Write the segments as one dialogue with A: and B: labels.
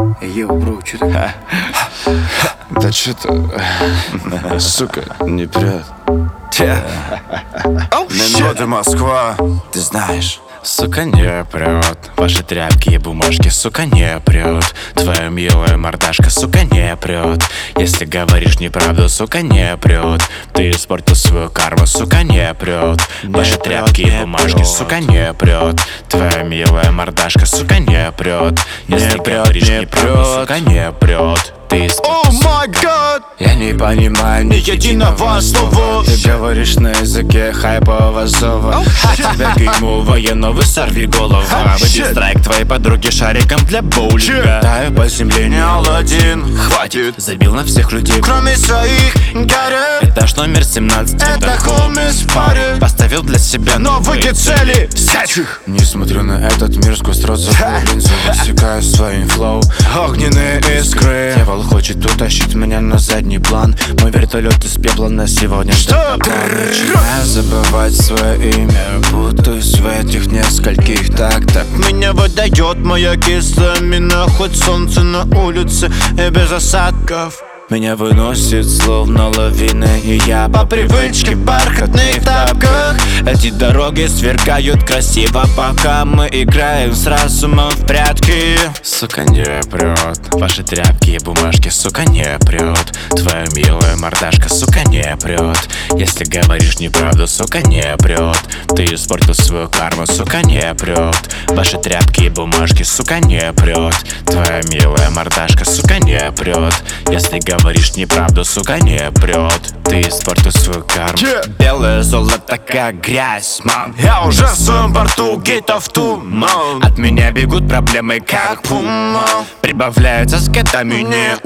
A: Йоу, бро, чё ты?
B: Да чё-то, сука, не прет. Минуты Москва, ты знаешь.
C: Сука, не прет. Ваши тряпки и бумажки, сука, не прет. Твоя милая мордашка, сука, не прет. Если говоришь неправду, сука, не прет. Ты испортил свою карму, сука, не прет. Ваши тряпки и бумажки, сука, не прет. Твоя милая мордашка, сука, не прет. Если говоришь неправду, сука, не прет. Ты
B: О май гад!
C: Я не понимаю ни единого слова.
B: Ты говоришь на языке хайпового зова.
C: Тебя гейму военного, сорви голову. Выйди страйк твоей подруги шариком для боулинга. Таю по земле, не Аладдин. Хватит, забил на всех людей,
B: Кроме своих горят.
C: этаж номер 17.
B: Это хомис парень.
C: Поставил для себя
B: Новые цели, сячих.
C: Не смотрю на этот мир сквозь розовую линзу. Высекаю своим флоу
B: Огненные искры.
C: Дьявол хочет утащить меня на задний план. Мой вертолет из пепла на сегодня.
B: Что?
C: Начинаю забывать свое имя. Путаюсь в этих нескольких тактах.
B: Меня выдает моя кислая мина. Хоть солнце на улице и без осадков.
C: Меня выносит словно лавина. И я по привычке в бархатных тапках. Эти дороги сверкают красиво, пока мы играем с разумом в прятки. Сука, не прет. Ваши тряпки и бумажки, сука, не прет. Твоя милая мордашка, сука, не прет. Если говоришь неправду, сука, не прет. Ты испортил свою карму, сука, не прет. Ваши тряпки и бумажки, сука, не прет. Твоя милая мордашка, сука, не прет. Если говоришь неправду, сука, не прет. Ты испортил свою карму. Белое золото как грязь, мам.
B: Я уже в своем борту, гейтов туман.
C: От меня бегут проблемы как пума. Прибавляются с годами не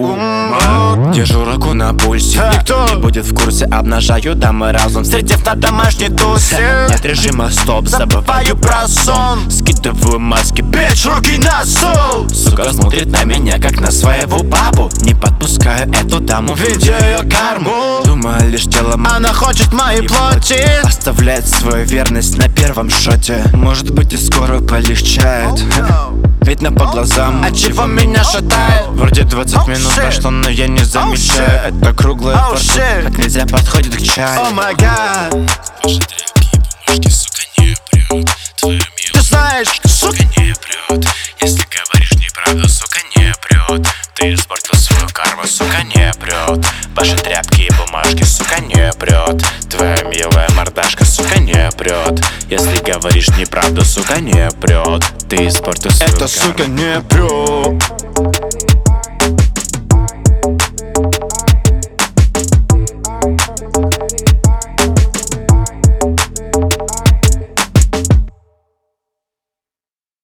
C: ума. Держу руку на пульсе, никто не будет в курсе. Обнажаю дамы разум, встретив на домашней тусе. Нет режима стоп, забываю про сон. Скидываю маски,
B: Бич, руки на стол.
C: сука смотрит на меня как на своего папу. Не подпускаю эту даму,
B: Видя ее карму,
C: думаю лишь телом.
B: она хочет моей плоти.
C: Оставляет свою верность на первом шоте. Может быть и скоро полегчает. Видно по глазам,
B: От чего меня шатает?
C: Вроде 20 минут
B: shit.
C: прошло, но я не замечаю. Это круглая
B: Oh,
C: порция,
B: shit.
C: как нельзя подходит к чаю.
B: О май гад.
C: Ваши тряпки и бумажки, сука, не прет. Твоя
B: Ты знаешь, сука,
C: сука, не прет. Если говоришь неправду, сука, не прет. Ты испортил свою карму, сука, не прет. Ваши тряпки и бумажки, сука, не прет. Твоя милая мордашка, сука, не прет. Если говоришь неправду, сука, не прет. Ты испортил свою
B: эта
C: карму.
B: сука не прет.